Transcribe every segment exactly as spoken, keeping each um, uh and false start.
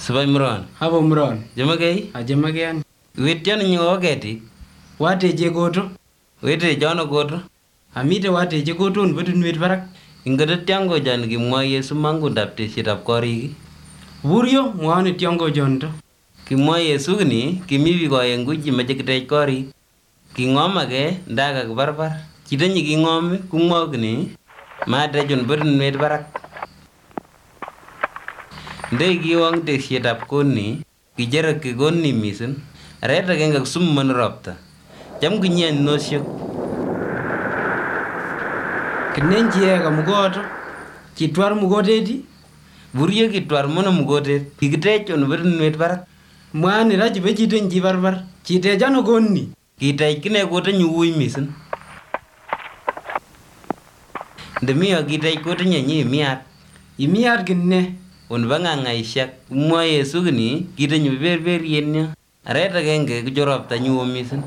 Sibai Muron. Habo Muron. Jemagei? Ajemagean. Witian nyo geti. Wateje goto. Wete jono goto. Amite wateje goto on bedun wet barak. Ingada tiango jan kimwa Yesu mangu dapte shitap koriki. Buryo mwane tiango jonto. Kimwa Yesu gini kimi biko yenguji majekitej kori. Kingoma ke ndaga barbar. Chitanyi kingome kumwa gini mate jon bedun wet barak. Ndai giwang te shitap koni kijera kigoni misen. Reta kenga sum manropta. Jam kunyen nosyok. Kinenji ega mugoto. Kitwar mugoteti. Buryo kitwar mono mugotet. Kikitej on bedun wet barak. Mwani raji be chitenji barbar. Chitejano konni. Kitej kine kote nyuwi misen. Ndemiyo kitej kote nyanyi imiat. Imiat kinne. On banganga isyak. Mwa Yesu gini kita nyuber ber yennya. Reta kenge kujorop ta nyuwo misen.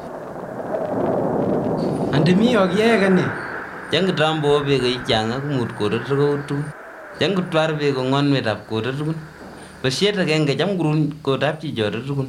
Andemiyo kiega ne. Jang tambo be ga ichanga kumut kote tuko utu. Jang kutwar be ko ngon metap kote tukun. Basieta kenge jam gurun kote apchi jote tukun.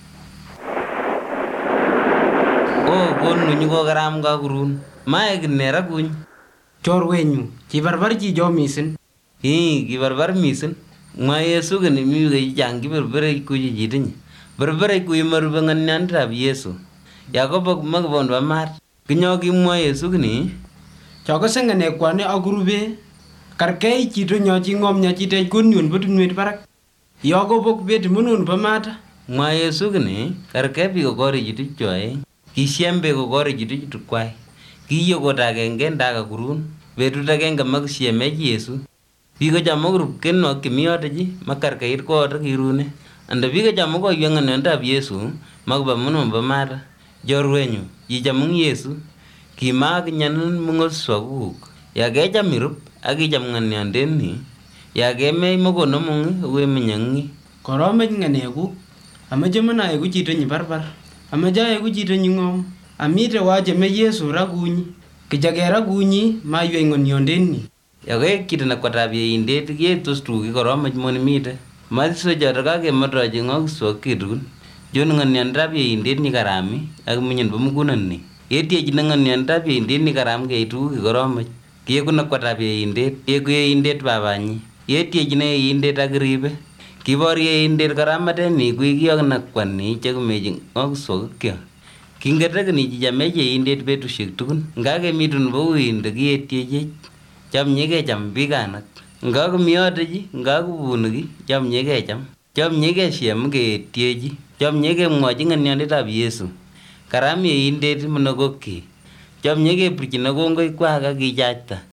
Oh konu nyuko karam ka gurun. Mae kinera kuny. Chorwenyu. Chibarbar chi jo misen. Hii kibarbar misen. Mwa Yesu gini miyu ga ichang kiberbere kuji jitinyi. Berbere kuyi marubangan nyantrap Yesu. Yakobo magabon ba mat. Kinyo kimwa Yesu gini. Choko sengane kwane agurube. Karkei chito nyo chingom nya chitej konyun bedun wet barak. Yoko bok beti munun ba mata. Mwa Yesu gini karke bi ko kori jitu choe. Kisiembe ko kori jitu jitu kwai. Kiyo kota genge ndaga kurun. Betuta genge magsieme Yesu. Biko jamo grup kenno kimiyote ji makarka ir ko ota kirune. Anda biko jamo ko yengan ndab Yesu magba munun ba mata. Jorwenyu yijamung Yesu kimag nyanun mungos swaguk. Yage jamirup agi jam ngan ni. Yage me mogono mung we menyangi. Korome nganeku. Amaje mana egu chito nyi barbar. Amaja egu chito nyi ngom. Amite waje me Yesu ragunyi. Kijagera gunyi ma ywengon yondeni. Yage kita na kwatabye indet ye tostu ki korome moni mite. Maliso jaraga ke madraji ngok swakidun. Jon ngan nyandrabye indet ni karami ag munyen bumugunan ni. Yeti jinangan nyandrabye indet ni karam ke itu ki korome. Kiye kuna kwatabye indet. Ye kuye indet babanyi. Yeti jine indet agribe. Kiborye indet karamate ni kuy kiyok nakwan ni chekumeji ngok swakikyo. Kingetek ni jijameje indet betushek tukun. Ngake mitun bau inde kiyetyeje. Cham nyege cham biganak. Ngaku miyote ji, ngaku bunugi, cham nyege cham. Cham nyege shem ke tieji. Cham nyege mwaji nganyandetab Yesu. Karam ye indet mnogoki. Cham nyege prichina kongoi kwa ka kichachta.